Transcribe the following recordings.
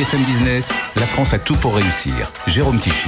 BFM Business, la France a tout pour réussir. Jérôme Tichit.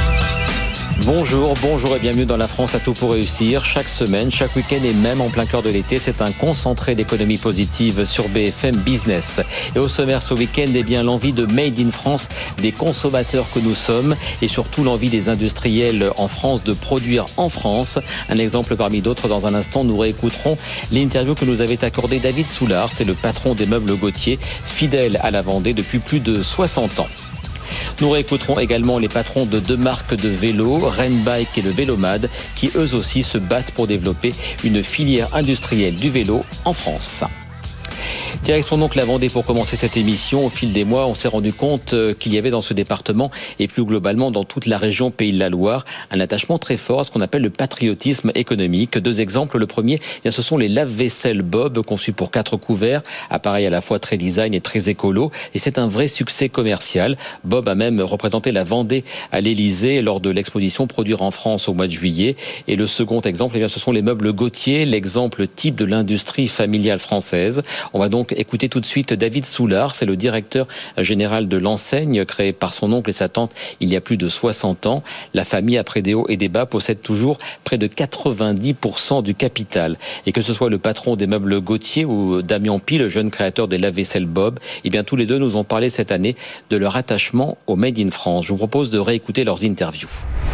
Bonjour et bienvenue dans La France a tout pour réussir. Chaque semaine, chaque week-end et même en plein cœur de l'été, c'est un concentré d'économie positive sur BFM Business. Et au sommaire ce week-end, l'envie de Made in France des consommateurs que nous sommes et surtout l'envie des industriels en France de produire en France. Un exemple parmi d'autres. Dans un instant, nous réécouterons l'interview que nous avait accordée David Soulard. C'est le patron des meubles Gauthier, fidèle à la Vendée depuis plus de 60 ans. Nous réécouterons également les patrons de deux marques de vélos, Renbike et le Vélomad, qui eux aussi se battent pour développer une filière industrielle du vélo en France. Direction donc la Vendée pour commencer cette émission. Au fil des mois, on s'est rendu compte qu'il y avait dans ce département et plus globalement dans toute la région Pays de la Loire un attachement très fort à ce qu'on appelle le patriotisme économique. Deux exemples. Le premier, ce sont les lave-vaisselle Bob conçus pour 4 couverts, appareil à la fois très design et très écolo. Et c'est un vrai succès commercial. Bob a même représenté la Vendée à l'Élysée lors de l'exposition Produire en France au mois de juillet. Et le second exemple, ce sont les meubles Gauthier, l'exemple type de l'industrie familiale française. On va donc écoutez tout de suite David Soulard, c'est le directeur général de l'enseigne créée par son oncle et sa tante il y a plus de 60 ans. La famille, après des hauts et des bas, possède toujours près de 90% du capital. Et que ce soit le patron des meubles Gauthier ou Damien Pi, le jeune créateur des lave-vaisselle Bob, tous les deux nous ont parlé cette année de leur attachement au Made in France. Je vous propose de réécouter leurs interviews.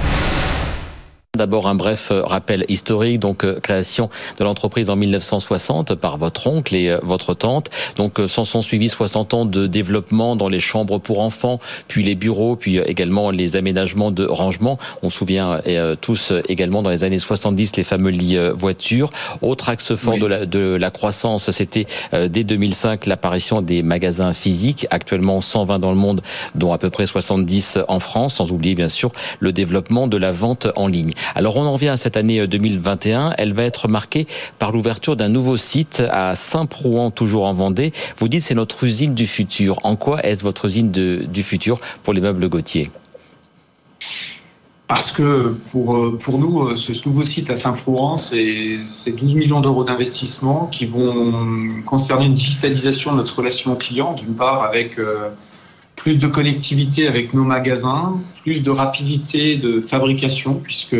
D'abord un bref rappel historique, création de l'entreprise en 1960 par votre oncle et votre tante. S'en sont suivis 60 ans de développement dans les chambres pour enfants, puis les bureaux, puis également les aménagements de rangement. On se souvient tous également dans les années 70 les fameux lits voitures. Autre axe fort de la croissance, c'était dès 2005 l'apparition des magasins physiques, actuellement 120 dans le monde, dont à peu près 70 en France, sans oublier bien sûr le développement de la vente en ligne. Alors on en revient à cette année 2021, elle va être marquée par l'ouverture d'un nouveau site à Saint-Prouan, toujours en Vendée. Vous dites c'est notre usine du futur. En quoi est-ce votre usine du futur pour les meubles Gauthier ? Parce que pour nous, ce nouveau site à Saint-Prouan, c'est 12 millions d'euros d'investissement qui vont concerner une digitalisation de notre relation client, d'une part avec plus de connectivité avec nos magasins, plus de rapidité de fabrication, puisque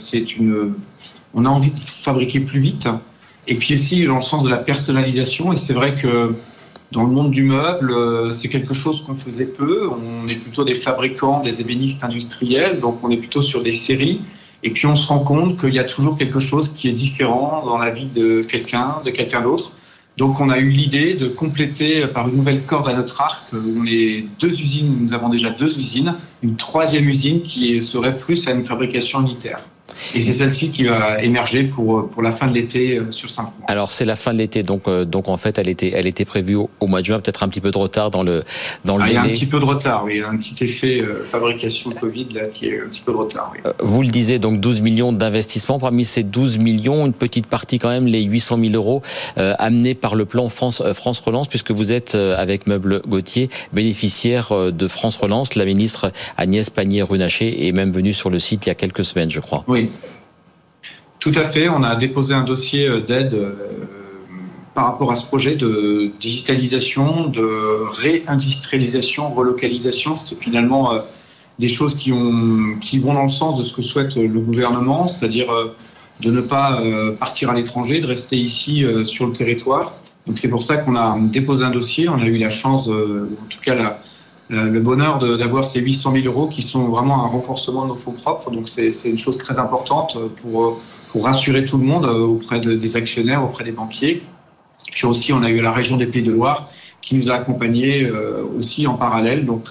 on a envie de fabriquer plus vite, et puis aussi dans le sens de la personnalisation. Et c'est vrai que dans le monde du meuble, c'est quelque chose qu'on faisait peu. On est plutôt des fabricants, des ébénistes industriels, donc on est plutôt sur des séries. Et puis on se rend compte qu'il y a toujours quelque chose qui est différent dans la vie de quelqu'un d'autre. Donc on a eu l'idée de compléter par une nouvelle corde à notre arc. On est 2 usines, nous avons déjà 2 usines, une 3e usine qui serait plus à une fabrication unitaire. Et c'est celle-ci qui va émerger pour la fin de l'été sur Saint-Prouan. Alors c'est la fin de l'été, donc en fait elle était prévue au mois de juin, peut-être un petit peu de retard dans le délai. Il y a un petit peu de retard, oui, un petit effet fabrication Covid là qui est un petit peu de retard. Oui. Vous le disiez, donc 12 millions d'investissements. Parmi ces 12 millions, une petite partie quand même, les 800 000 euros amenés par le plan France Relance, puisque vous êtes avec Meubles Gauthier bénéficiaire de France Relance. La ministre Agnès Pannier-Runacher est même venue sur le site il y a quelques semaines, je crois. Oui. Tout à fait, on a déposé un dossier d'aide par rapport à ce projet de digitalisation, de réindustrialisation, relocalisation. C'est finalement des choses qui vont dans le sens de ce que souhaite le gouvernement, c'est-à-dire de ne pas partir à l'étranger, de rester ici sur le territoire. Donc c'est pour ça qu'on a déposé un dossier. On a eu la chance, en tout cas le bonheur d'avoir ces 800 000 euros qui sont vraiment un renforcement de nos fonds propres. Donc c'est une chose très importante pour rassurer tout le monde auprès des actionnaires, auprès des banquiers. Puis aussi, on a eu la région des Pays de Loire qui nous a accompagnés aussi en parallèle. Donc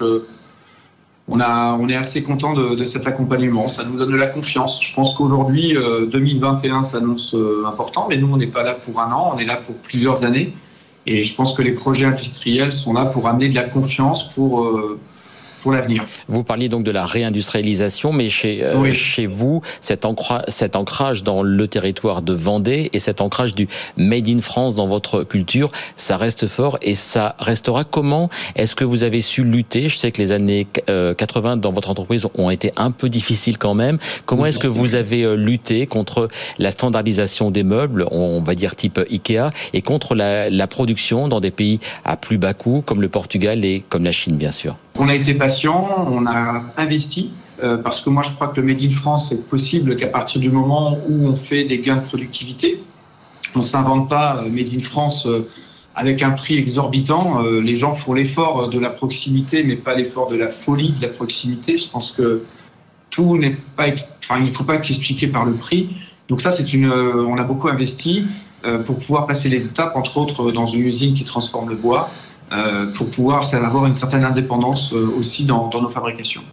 on est assez content de cet accompagnement. Ça nous donne de la confiance. Je pense qu'aujourd'hui, 2021 s'annonce important, mais nous, on n'est pas là pour un an, on est là pour plusieurs années. Et je pense que les projets industriels sont là pour amener de la confiance, pour pour l'avenir. Vous parliez donc de la réindustrialisation, mais chez vous, cet ancrage dans le territoire de Vendée et cet ancrage du Made in France dans votre culture, ça reste fort et ça restera. Comment est-ce que vous avez su lutter? Je sais que les années 80 dans votre entreprise ont été un peu difficiles quand même. Comment est-ce que vous avez lutté contre la standardisation des meubles, on va dire type Ikea, et contre la production dans des pays à plus bas coût, comme le Portugal et comme la Chine, bien sûr? On a été patient, on a investi, parce que moi je crois que le Made in France c'est possible qu'à partir du moment où on fait des gains de productivité. On ne s'invente pas Made in France avec un prix exorbitant. Les gens font l'effort de la proximité, mais pas l'effort de la folie de la proximité. Je pense que tout n'est pas, il ne faut pas qu'expliquer par le prix. Donc ça, on a beaucoup investi pour pouvoir passer les étapes, entre autres dans une usine qui transforme le bois, pour pouvoir avoir une certaine indépendance aussi dans nos fabrications.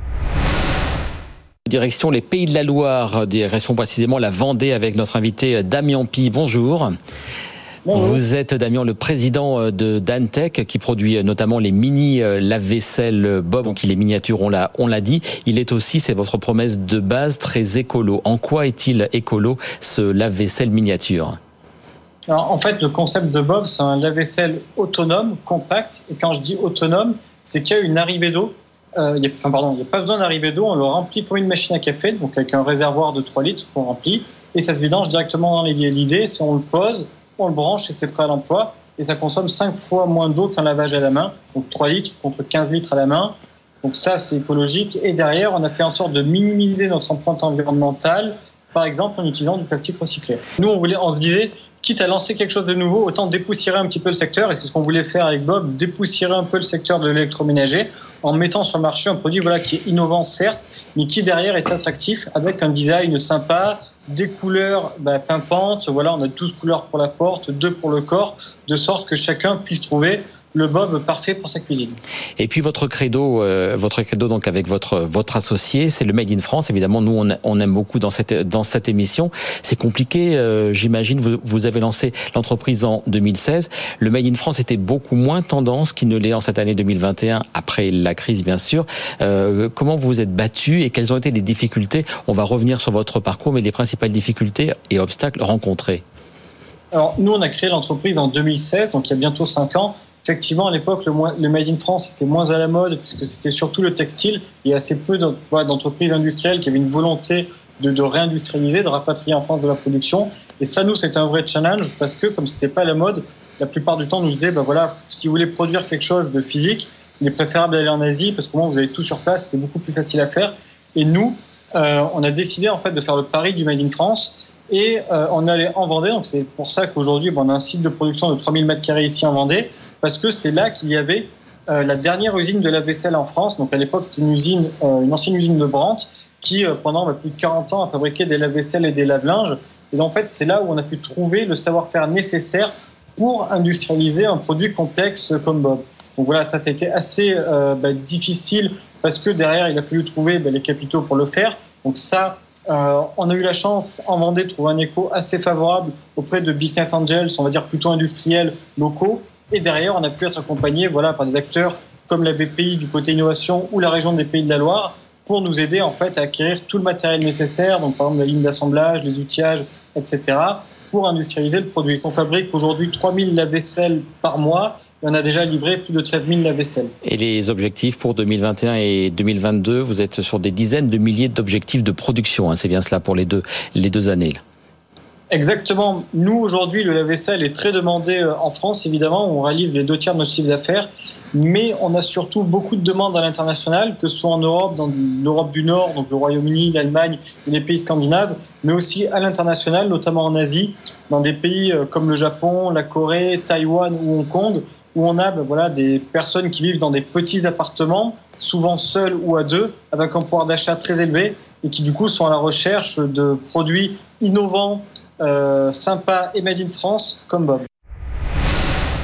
Direction les Pays de la Loire, direction précisément la Vendée avec notre invité Damien Pi. Bonjour. Bonjour. Vous êtes, Damien, le président de Dantec qui produit notamment les mini lave-vaisselle Bob, donc il est miniature, on l'a dit. Il est aussi, c'est votre promesse de base, très écolo. En quoi est-il écolo, ce lave-vaisselle miniature ? Alors, en fait, le concept de Bob, c'est un lave-vaisselle autonome, compact. Et quand je dis autonome, c'est qu'il y a une arrivée d'eau. Il n'y a pas besoin d'arrivée d'eau, on le remplit comme une machine à café, donc avec un réservoir de 3 litres qu'on remplit, et ça se vidange directement dans l'évier. L'idée, c'est on le pose, on le branche et c'est prêt à l'emploi, et ça consomme 5 fois moins d'eau qu'un lavage à la main, donc 3 litres contre 15 litres à la main, donc ça c'est écologique. Et derrière, on a fait en sorte de minimiser notre empreinte environnementale, par exemple en utilisant du plastique recyclé. Nous, on se disait, quitte à lancer quelque chose de nouveau, autant dépoussiérer un petit peu le secteur, et c'est ce qu'on voulait faire avec Bob, dépoussiérer un peu le secteur de l'électroménager, en mettant sur le marché un produit qui est innovant certes, mais qui derrière est attractif, avec un design sympa, des couleurs pimpantes, on a 12 couleurs pour la porte, 2 pour le corps, de sorte que chacun puisse trouver le Bob parfait pour sa cuisine. Et puis votre credo donc avec votre associé, c'est le Made in France. Évidemment, nous on aime beaucoup dans cette émission. C'est compliqué, j'imagine. Vous avez lancé l'entreprise en 2016. Le Made in France était beaucoup moins tendance qu'il ne l'est en cette année 2021, après la crise bien sûr. Comment vous vous êtes battu et quelles ont été les difficultés? On va revenir sur votre parcours, mais les principales difficultés et obstacles rencontrés. Alors nous, on a créé l'entreprise en 2016, donc il y a bientôt 5 ans. Effectivement, à l'époque, le Made in France était moins à la mode, puisque c'était surtout le textile. Il y a assez peu d'entreprises industrielles qui avaient une volonté de réindustrialiser, de rapatrier en France de la production. Et ça, nous, c'était un vrai challenge, parce que comme c'était pas à la mode, la plupart du temps, on nous disait, si vous voulez produire quelque chose de physique, il est préférable d'aller en Asie, parce qu'au moins, vous avez tout sur place, c'est beaucoup plus facile à faire. Et nous, on a décidé, en fait, de faire le pari du Made in France. Et on allait en Vendée, donc c'est pour ça qu'aujourd'hui on a un site de production de 3000 m² ici en Vendée, parce que c'est là qu'il y avait la dernière usine de lave-vaisselle en France. Donc à l'époque c'était une ancienne usine de Brandt qui pendant plus de 40 ans a fabriqué des lave-vaisselle et des lave-linges. Et donc, en fait c'est là où on a pu trouver le savoir-faire nécessaire pour industrialiser un produit complexe comme Bob. Donc voilà, ça a été assez difficile parce que derrière il a fallu trouver les capitaux pour le faire. Donc ça, on a eu la chance en Vendée de trouver un écho assez favorable auprès de business angels, on va dire plutôt industriels locaux. Et derrière, on a pu être accompagné par des acteurs comme la BPI du côté innovation ou la région des Pays de la Loire pour nous aider en fait à acquérir tout le matériel nécessaire, donc par exemple la ligne d'assemblage, les outillages, etc., pour industrialiser le produit. On fabrique aujourd'hui 3000 lave-vaisselle par mois. On a déjà livré plus de 13 000 lave-vaisselle. Et les objectifs pour 2021 et 2022, vous êtes sur des dizaines de milliers d'objectifs de production, c'est bien cela pour les deux années là. Exactement. Nous, aujourd'hui, le lave-vaisselle est très demandé en France, évidemment. On réalise les 2 tiers de notre chiffre d'affaires. Mais on a surtout beaucoup de demandes à l'international, que ce soit en Europe, dans l'Europe du Nord, donc le Royaume-Uni, l'Allemagne et les pays scandinaves, mais aussi à l'international, notamment en Asie, dans des pays comme le Japon, la Corée, Taïwan ou Hong Kong, où on a des personnes qui vivent dans des petits appartements, souvent seuls ou à 2, avec un pouvoir d'achat très élevé, et qui du coup sont à la recherche de produits innovants, sympa et made in France comme Bob.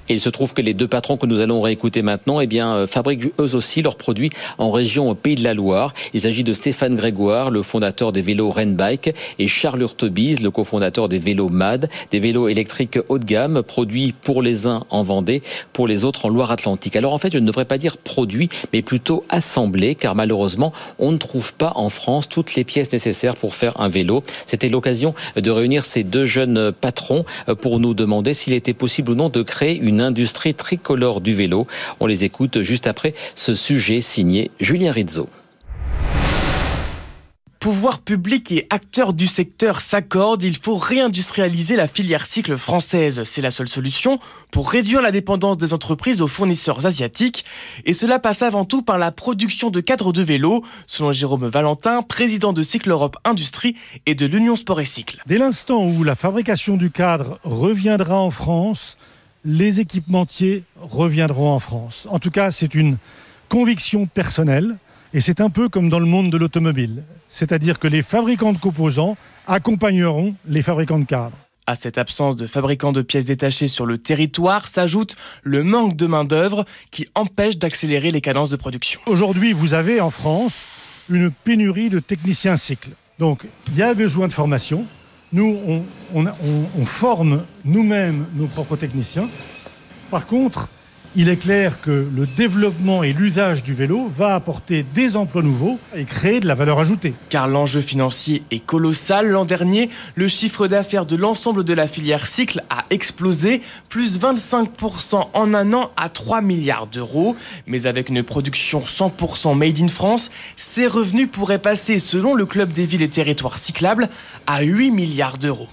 Et il se trouve que les deux patrons que nous allons réécouter maintenant, fabriquent eux aussi leurs produits en région Pays de la Loire. Il s'agit de Stéphane Grégoire, le fondateur des vélos Rennbike, et Charles Hurtebise, le cofondateur des vélos MAD, des vélos électriques haut de gamme, produits pour les uns en Vendée, pour les autres en Loire-Atlantique. Alors en fait, je ne devrais pas dire produits, mais plutôt assemblés, car malheureusement, on ne trouve pas en France toutes les pièces nécessaires pour faire un vélo. C'était l'occasion de réunir ces deux jeunes patrons pour nous demander s'il était possible ou non de créer une industrie tricolore du vélo. On les écoute juste après ce sujet signé Julien Rizzo. Pouvoirs publics et acteurs du secteur s'accordent, il faut réindustrialiser la filière cycle française. C'est la seule solution pour réduire la dépendance des entreprises aux fournisseurs asiatiques. Et cela passe avant tout par la production de cadres de vélos, selon Jérôme Valentin, président de Cycle Europe Industrie et de l'Union Sport et Cycle. Dès l'instant où la fabrication du cadre reviendra en France, les équipementiers reviendront en France. En tout cas, c'est une conviction personnelle. Et c'est un peu comme dans le monde de l'automobile. C'est-à-dire que les fabricants de composants accompagneront les fabricants de cadres. À cette absence de fabricants de pièces détachées sur le territoire s'ajoute le manque de main-d'œuvre qui empêche d'accélérer les cadences de production. Aujourd'hui, vous avez en France une pénurie de techniciens cycles. Donc, il y a besoin de formation. Nous, on forme nous-mêmes nos propres techniciens. Par contre, il est clair que le développement et l'usage du vélo va apporter des emplois nouveaux et créer de la valeur ajoutée. Car l'enjeu financier est colossal. L'an dernier, le chiffre d'affaires de l'ensemble de la filière cycle a explosé, plus 25% en un an à 3 milliards d'euros. Mais avec une production 100% made in France, ces revenus pourraient passer, selon le Club des villes et territoires cyclables, à 8 milliards d'euros.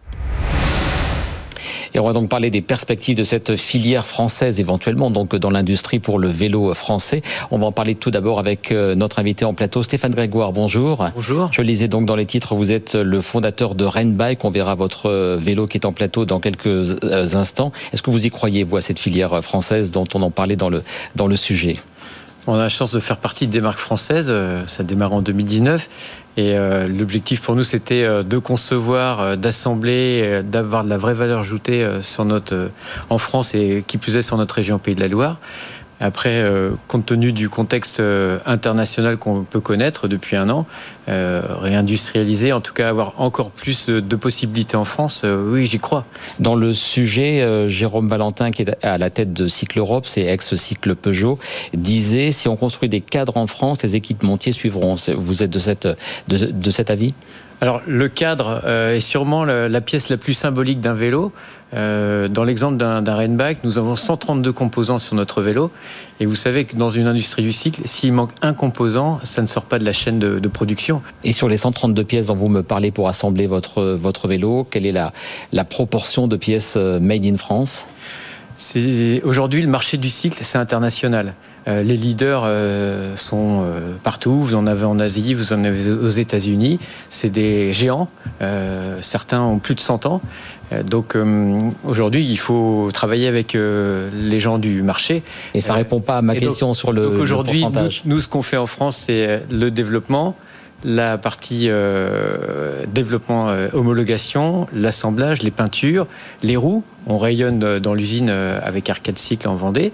Et on va donc parler des perspectives de cette filière française éventuellement, donc dans l'industrie pour le vélo français. On va en parler tout d'abord avec notre invité en plateau, Stéphane Grégoire. Bonjour. Bonjour. Je lisais donc dans les titres, vous êtes le fondateur de Rennbike. On verra votre vélo qui est en plateau dans quelques instants. Est-ce que vous y croyez, vous, à cette filière française dont on en parlait dans le sujet ? On a la chance de faire partie des marques françaises. Ça démarre en 2019. Et l'objectif pour nous, c'était de concevoir, d'assembler, d'avoir de la vraie valeur ajoutée en France et qui plus est sur notre région Pays de la Loire. Après, compte tenu du contexte international qu'on peut connaître depuis un an, réindustrialiser, en tout cas avoir encore plus de possibilités en France, oui, j'y crois. Dans le sujet, Jérôme Valentin, qui est à la tête de Cycle Europe, c'est ex-Cycle Peugeot, disait, si on construit des cadres en France, les équipementiers suivront. Vous êtes de cet avis ? Alors, le cadre est sûrement la pièce la plus symbolique d'un vélo. Dans l'exemple d'un Rennbike, nous avons 132 composants sur notre vélo. Et vous savez que dans une industrie du cycle, s'il manque un composant, ça ne sort pas de la chaîne de production. Et sur les 132 pièces dont vous me parlez pour assembler votre vélo, quelle est la proportion de pièces made in France ? Aujourd'hui, le marché du cycle, c'est international. Les leaders sont partout. Vous en avez en Asie, vous en avez aux États-Unis. C'est des géants. Certains ont plus de 100 ans. Donc aujourd'hui, il faut travailler avec les gens du marché. Et ça répond pas à ma question sur le aujourd'hui, pourcentage. Nous, ce qu'on fait en France, c'est le développement, la partie développement, homologation, l'assemblage, les peintures, les roues. On rayonne dans l'usine avec Arcade Cycle en Vendée.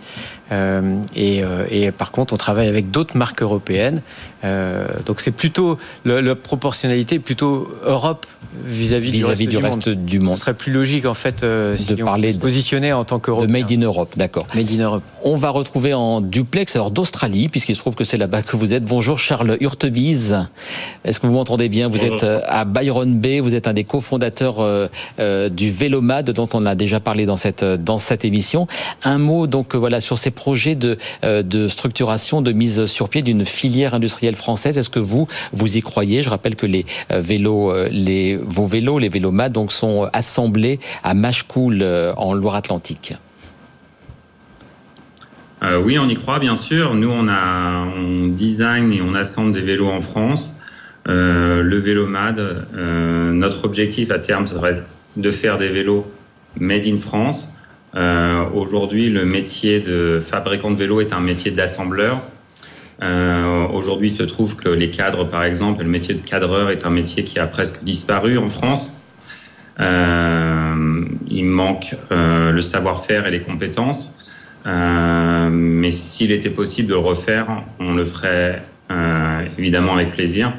Et par contre, on travaille avec d'autres marques européennes. Donc c'est plutôt la proportionnalité plutôt Europe vis-à-vis du reste du monde. Ce serait plus logique en fait si on se positionnait en tant qu'Européen. De Made in Europe, d'accord. Made in Europe. On va retrouver en duplex alors d'Australie, puisqu'il se trouve que c'est là-bas que vous êtes. Bonjour Charles Hurtebise. Est-ce que vous m'entendez bien ? Vous êtes à Byron Bay, vous êtes un des cofondateurs du Vélomad dont on a déjà parlé dans cette émission. Un mot donc voilà sur ces projets de structuration, de mise sur pied d'une filière industrielle française. Est-ce que vous y croyez ? Je rappelle que vos vélos, les Vélomad, donc sont assemblés à Machecoul en Loire-Atlantique. Oui, on y croit, bien sûr. Nous, on design et on assemble des vélos en France. Le Vélomad, notre objectif à terme serait de faire des vélos made in France. Aujourd'hui, le métier de fabricant de vélos est un métier d'assembleur. Aujourd'hui, il se trouve que les cadres, par exemple, le métier de cadreur est un métier qui a presque disparu en France. il manque le savoir-faire et les compétences. Mais s'il était possible de le refaire, on le ferait évidemment avec plaisir.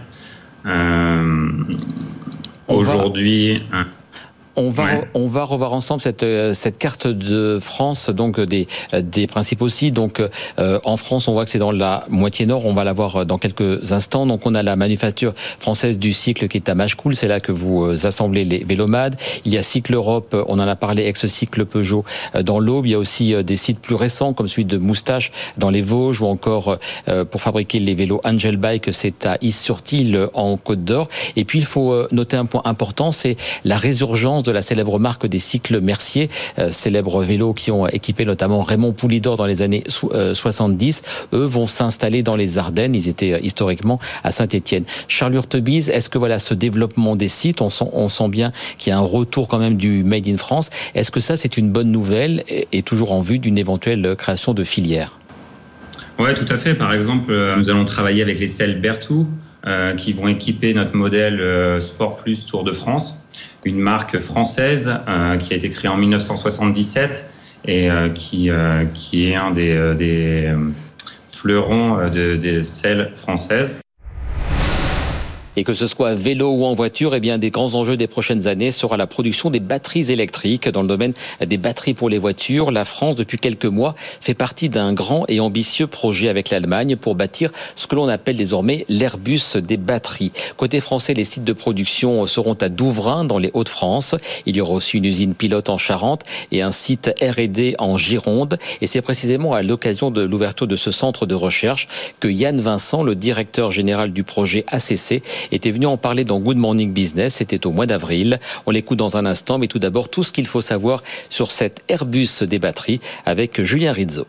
Aujourd'hui... On va revoir ensemble cette carte de France, donc des principaux sites. Donc en France, on voit que c'est dans la moitié nord. On va la voir dans quelques instants. Donc on a la manufacture française du cycle qui est à Machecoul. C'est là que vous assemblez les vélomades. Il y a Cycle Europe. On en a parlé, ex-cycle Peugeot dans l'Aube. Il y a aussi des sites plus récents comme celui de Moustache dans les Vosges, ou encore pour fabriquer les vélos Angel Bike, c'est à Is-sur-Tille en Côte d'Or. Et puis il faut noter un point important, c'est la résurgence de la célèbre marque des cycles Mercier, célèbres vélos qui ont équipé notamment Raymond Poulidor dans les années 70. Eux vont s'installer dans les Ardennes. Ils étaient historiquement à Saint-Étienne. Charles Hurtebise, est-ce que ce développement des sites, on sent bien qu'il y a un retour quand même du Made in France. Est-ce que ça, c'est une bonne nouvelle et toujours en vue d'une éventuelle création de filière? Oui, tout à fait. Par exemple, nous allons travailler avec les selles Berthoud qui vont équiper notre modèle Sport Plus Tour de France, une marque française qui a été créée en 1977 et qui est un des fleurons des selles françaises. Et que ce soit à vélo ou en voiture, un des grands enjeux des prochaines années sera la production des batteries électriques. Dans le domaine des batteries pour les voitures, la France, depuis quelques mois, fait partie d'un grand et ambitieux projet avec l'Allemagne pour bâtir ce que l'on appelle désormais l'Airbus des batteries. Côté français, les sites de production seront à Douvrin, dans les Hauts-de-France. Il y aura aussi une usine pilote en Charente et un site R&D en Gironde. Et c'est précisément à l'occasion de l'ouverture de ce centre de recherche que Yann Vincent, le directeur général du projet ACC, était venu en parler dans Good Morning Business. C'était au mois d'avril. On l'écoute dans un instant, mais tout d'abord, tout ce qu'il faut savoir sur cet Airbus des batteries avec Julien Rizzo.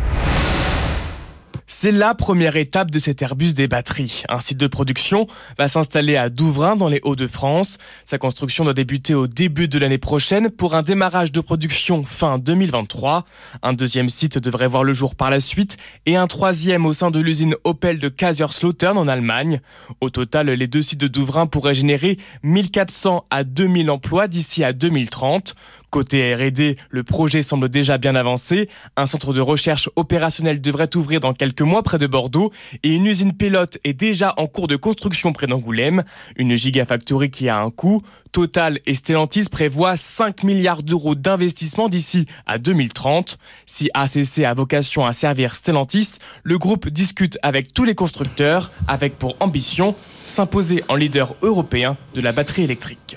C'est la première étape de cet Airbus des batteries. Un site de production va s'installer à Douvrin, dans les Hauts-de-France. Sa construction doit débuter au début de l'année prochaine pour un démarrage de production fin 2023. Un deuxième site devrait voir le jour par la suite et un troisième au sein de l'usine Opel de Kaiserslautern en Allemagne. Au total, les deux sites de Douvrin pourraient générer 1400 à 2000 emplois d'ici à 2030. Côté R&D, le projet semble déjà bien avancé. Un centre de recherche opérationnel devrait ouvrir dans quelques mois près de Bordeaux et une usine pilote est déjà en cours de construction près d'Angoulême. Une gigafactory qui a un coût. Total et Stellantis prévoient 5 milliards d'euros d'investissement d'ici à 2030. Si ACC a vocation à servir Stellantis, le groupe discute avec tous les constructeurs, avec pour ambition s'imposer en leader européen de la batterie électrique.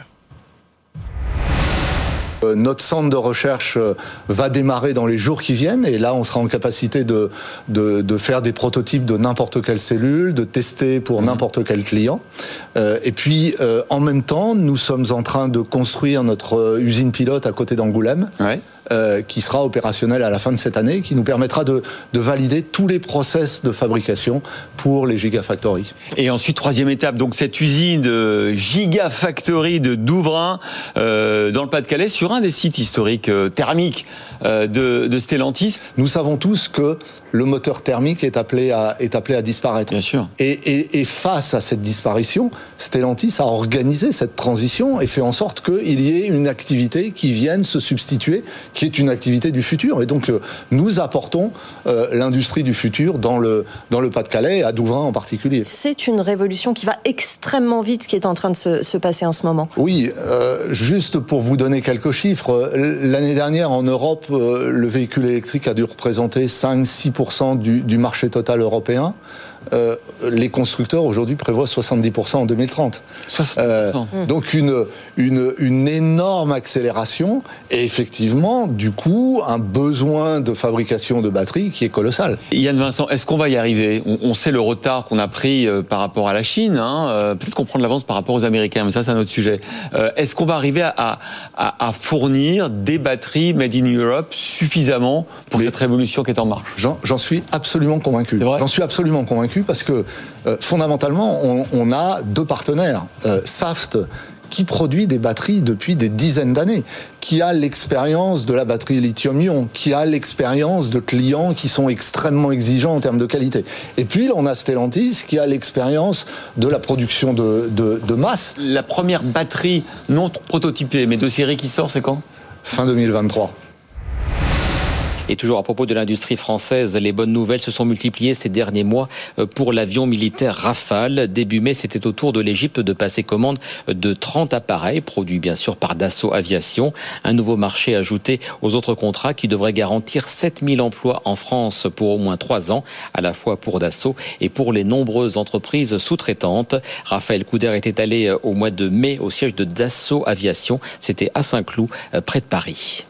Notre centre de recherche va démarrer dans les jours qui viennent et là on sera en capacité de faire des prototypes de n'importe quelle cellule, de tester pour n'importe quel client. Et puis en même temps nous sommes en train de construire notre usine pilote à côté d'Angoulême. Ouais. Qui sera opérationnel à la fin de cette année, qui nous permettra de valider tous les process de fabrication pour les gigafactories. Et ensuite, troisième étape, donc cette usine de gigafactory de Douvrin, dans le Pas-de-Calais, sur un des sites historiques thermiques de Stellantis. Nous savons tous que le moteur thermique est appelé à disparaître. Bien sûr. Et face à cette disparition, Stellantis a organisé cette transition et fait en sorte qu'il y ait une activité qui vienne se substituer, qui est une activité du futur. Et donc, nous apportons l'industrie du futur dans le Pas-de-Calais, à Douvrin en particulier. C'est une révolution qui va extrêmement vite, ce qui est en train de se passer en ce moment. Oui, juste pour vous donner quelques chiffres, l'année dernière, en Europe, le véhicule électrique a dû représenter 5-6% du marché total européen. Les constructeurs aujourd'hui prévoient 70% en 2030. 70%. Donc une énorme accélération et effectivement du coup un besoin de fabrication de batteries qui est colossal. Yann Vincent, est-ce qu'on va y arriver ? On sait le retard qu'on a pris par rapport à la Chine, peut-être qu'on prend de l'avance par rapport aux Américains, mais ça c'est un autre sujet. Est-ce qu'on va arriver à fournir des batteries made in Europe suffisamment pour cette révolution qui est en marche ? J'en suis absolument convaincu. C'est vrai ? J'en suis absolument convaincu parce que fondamentalement, on a deux partenaires. Saft, qui produit des batteries depuis des dizaines d'années, qui a l'expérience de la batterie lithium-ion, qui a l'expérience de clients qui sont extrêmement exigeants en termes de qualité. Et puis, là, on a Stellantis, qui a l'expérience de la production de masse. La première batterie non prototypée, mais de série qui sort, c'est quand ? fin 2023. Et toujours à propos de l'industrie française, les bonnes nouvelles se sont multipliées ces derniers mois pour l'avion militaire Rafale. Début mai, c'était au tour de l'Égypte de passer commande de 30 appareils, produits bien sûr par Dassault Aviation. Un nouveau marché ajouté aux autres contrats qui devrait garantir 7000 emplois en France pour au moins 3 ans, à la fois pour Dassault et pour les nombreuses entreprises sous-traitantes. Raphaël Couder était allé au mois de mai au siège de Dassault Aviation. C'était à Saint-Cloud, près de Paris.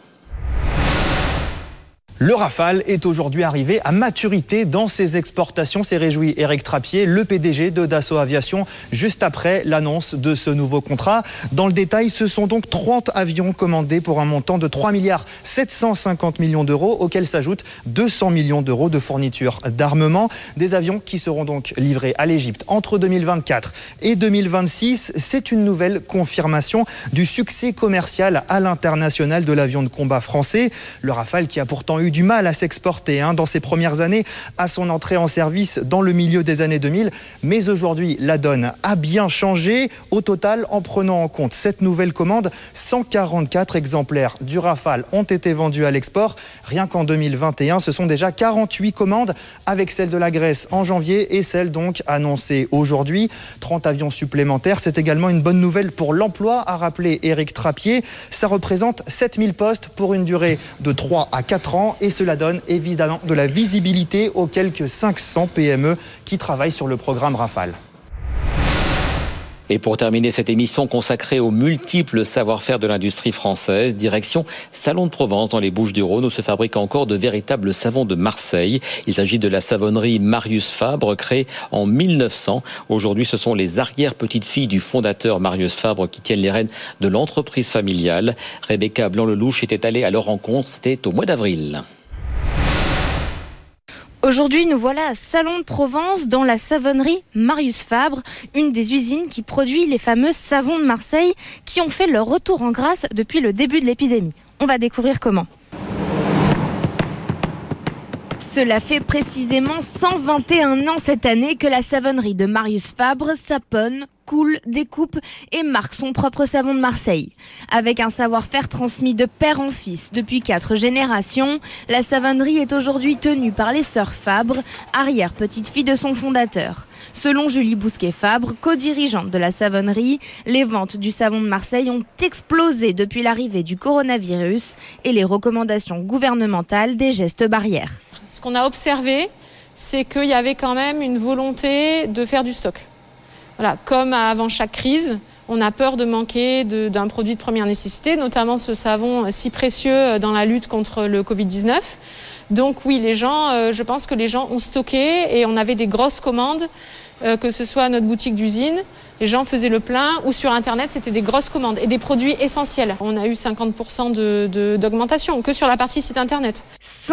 Le Rafale est aujourd'hui arrivé à maturité dans ses exportations. C'est réjoui Éric Trappier, le PDG de Dassault Aviation, juste après l'annonce de ce nouveau contrat. Dans le détail, ce sont donc 30 avions commandés pour un montant de 3,750 milliards d'euros, auxquels s'ajoutent 200 millions d'euros de fourniture d'armement. Des avions qui seront donc livrés à l'Égypte entre 2024 et 2026. C'est une nouvelle confirmation du succès commercial à l'international de l'avion de combat français. Le Rafale qui a pourtant eu du mal à s'exporter dans ses premières années à son entrée en service dans le milieu des années 2000. Mais aujourd'hui, la donne a bien changé. Au total, en prenant en compte cette nouvelle commande, 144 exemplaires du Rafale ont été vendus à l'export. Rien qu'en 2021, ce sont déjà 48 commandes avec celle de la Grèce en janvier et celle donc annoncée aujourd'hui. 30 avions supplémentaires, c'est également une bonne nouvelle pour l'emploi, a rappelé Éric Trappier. Ça représente 7000 postes pour une durée de 3 à 4 ans. Et cela donne évidemment de la visibilité aux quelques 500 PME qui travaillent sur le programme Rafale. Et pour terminer cette émission consacrée aux multiples savoir-faire de l'industrie française, direction Salon de Provence dans les Bouches-du-Rhône où se fabriquent encore de véritables savons de Marseille. Il s'agit de la savonnerie Marius Fabre, créée en 1900. Aujourd'hui, ce sont les arrière-petites-filles du fondateur Marius Fabre qui tiennent les rênes de l'entreprise familiale. Rebecca Blanc-Lelouch était allée à leur rencontre, c'était au mois d'avril. Aujourd'hui, nous voilà à Salon de Provence dans la savonnerie Marius Fabre, une des usines qui produit les fameux savons de Marseille qui ont fait leur retour en grâce depuis le début de l'épidémie. On va découvrir comment. Cela fait précisément 121 ans cette année que la savonnerie de Marius Fabre saponne, coule, découpe et marque son propre savon de Marseille. Avec un savoir-faire transmis de père en fils depuis 4 générations, la savonnerie est aujourd'hui tenue par les sœurs Fabre, arrière-petite-fille de son fondateur. Selon Julie Bousquet-Fabre, co-dirigeante de la savonnerie, les ventes du savon de Marseille ont explosé depuis l'arrivée du coronavirus et les recommandations gouvernementales des gestes barrières. Ce qu'on a observé, c'est qu'il y avait quand même une volonté de faire du stock. Voilà, comme avant chaque crise, on a peur de manquer d'un produit de première nécessité, notamment ce savon si précieux dans la lutte contre le Covid-19. Donc oui, je pense que les gens ont stocké et on avait des grosses commandes, que ce soit à notre boutique d'usine. Les gens faisaient le plein ou sur Internet, c'était des grosses commandes et des produits essentiels. On a eu 50% d'augmentation que sur la partie site Internet.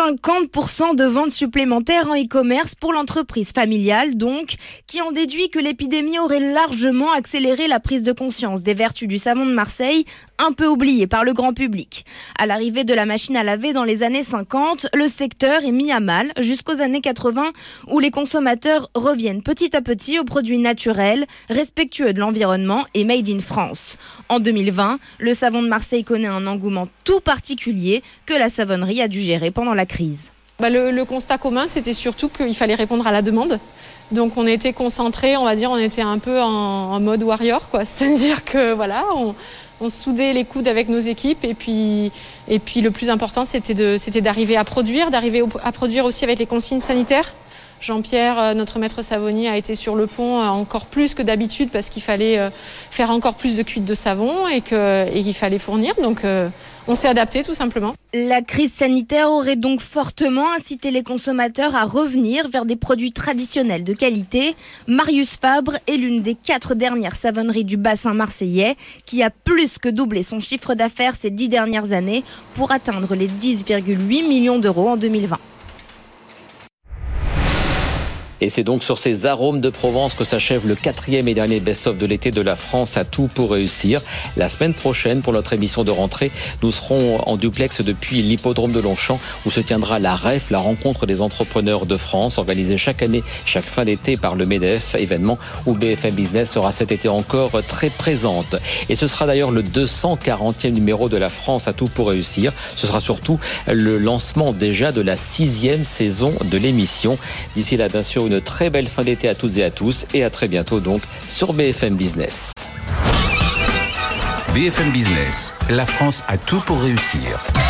50% de ventes supplémentaires en e-commerce pour l'entreprise familiale, donc, qui en déduit que l'épidémie aurait largement accéléré la prise de conscience des vertus du savon de Marseille, un peu oublié par le grand public. À l'arrivée de la machine à laver dans les années 50, le secteur est mis à mal jusqu'aux années 80 où les consommateurs reviennent petit à petit aux produits naturels, respectueux de l'environnement et made in France. En 2020, le savon de Marseille connaît un engouement tout particulier que la savonnerie a dû gérer pendant la crise. Le constat commun, c'était surtout qu'il fallait répondre à la demande. Donc on était concentrés, on va dire, on était un peu en mode warrior, quoi. C'est-à-dire que voilà, on soudait les coudes avec nos équipes et puis le plus important, c'était d'arriver à produire aussi avec les consignes sanitaires. Jean-Pierre, notre maître savonnier, a été sur le pont encore plus que d'habitude parce qu'il fallait faire encore plus de cuites de savon et qu'il fallait fournir. Donc on s'est adapté tout simplement. La crise sanitaire aurait donc fortement incité les consommateurs à revenir vers des produits traditionnels de qualité. Marius Fabre est l'une des 4 dernières savonneries du bassin marseillais qui a plus que doublé son chiffre d'affaires ces 10 dernières années pour atteindre les 10,8 millions d'euros en 2020. Et c'est donc sur ces arômes de Provence que s'achève le 4e et dernier best-of de l'été de la France à tout pour réussir. La semaine prochaine, pour notre émission de rentrée, nous serons en duplex depuis l'hippodrome de Longchamp où se tiendra la REF, la rencontre des entrepreneurs de France, organisée chaque année, chaque fin d'été par le MEDEF, événement où BFM Business sera cet été encore très présente. Et ce sera d'ailleurs le 240e numéro de la France à tout pour réussir. Ce sera surtout le lancement déjà de la 6e saison de l'émission. D'ici là, bien sûr, une très belle fin d'été à toutes et à tous et à très bientôt donc sur BFM Business. BFM Business, la France a tout pour réussir.